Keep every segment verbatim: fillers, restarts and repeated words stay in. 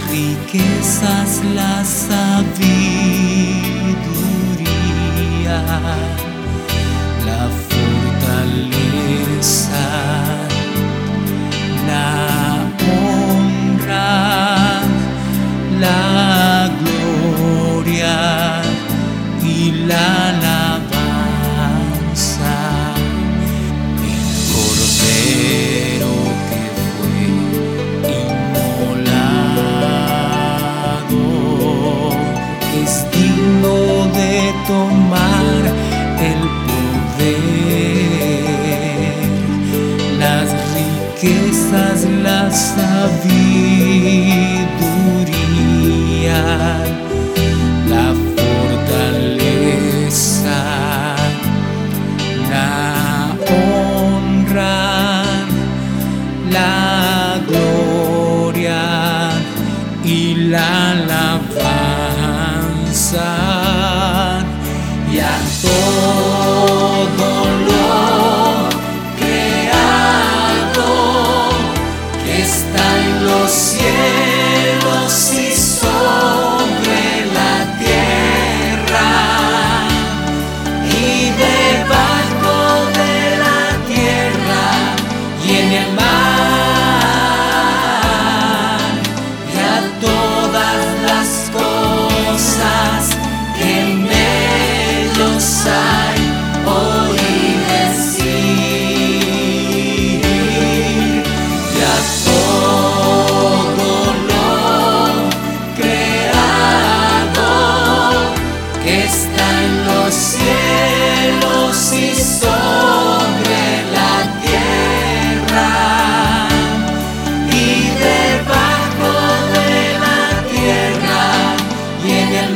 riquezas, la sabiduría, la fortaleza, la honra, la gloria y la alabanza. El Cordero que fue inmolado es digno de tomar el poder, las riquezas, la sabiduría, la fortaleza, la honra, la gloria y la alabanza. Y a todo lo creado que está en los cielos y sobre la tierra y debajo de la tierra y en el mar, y a todas las cosas que en ellos hay, oí decir. Y a todo lo creado que está en los cielos y sobre la tierra y debajo de la tierra y en el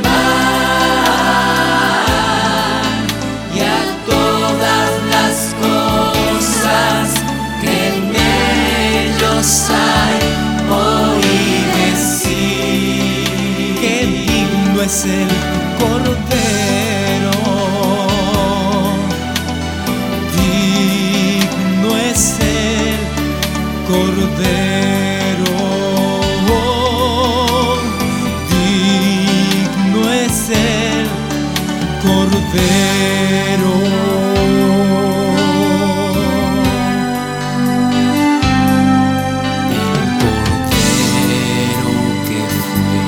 mar, y a todas las cosas que en ellos hay, oí decir. Qué digno es el Cordero, digno es el Cordero, digno es el Cordero. El Cordero que fue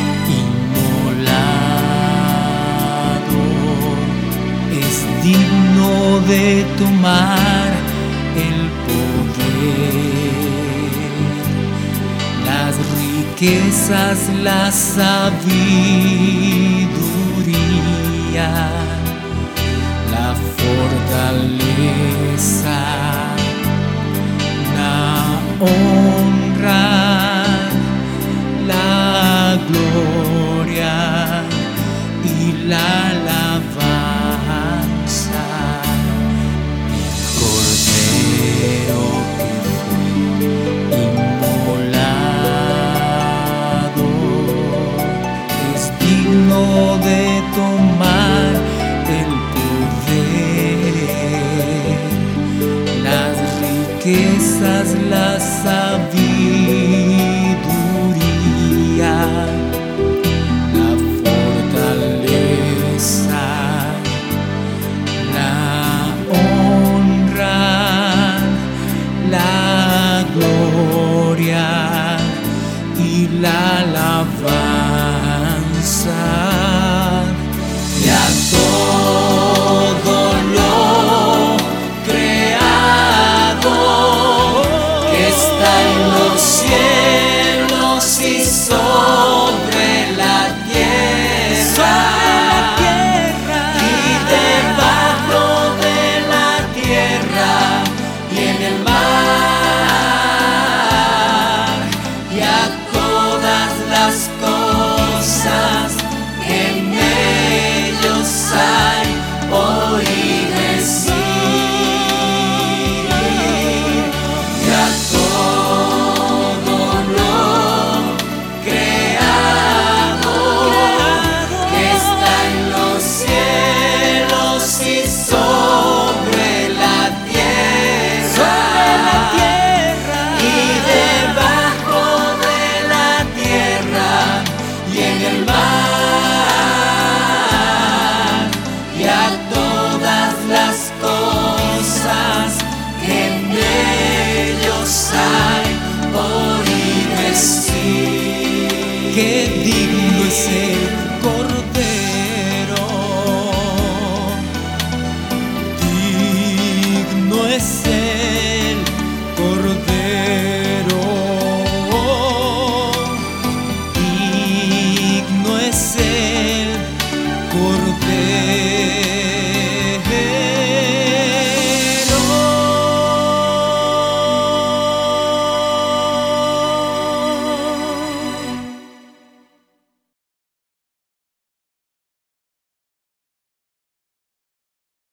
inmolado es digno de tomar el poder, las riquezas, la sabiduría, la fortaleza, la honra, la gloria y la alabanza. El Cordero que fue inmolado es digno de tomar el poder, las riquezas, la sabiduría, la fortaleza, la honra, la gloria y la alabanza. Y a todo lo creado que está en los cielos y sobre la tierra, y debajo de la tierra y en el mar, y a todas las Cordero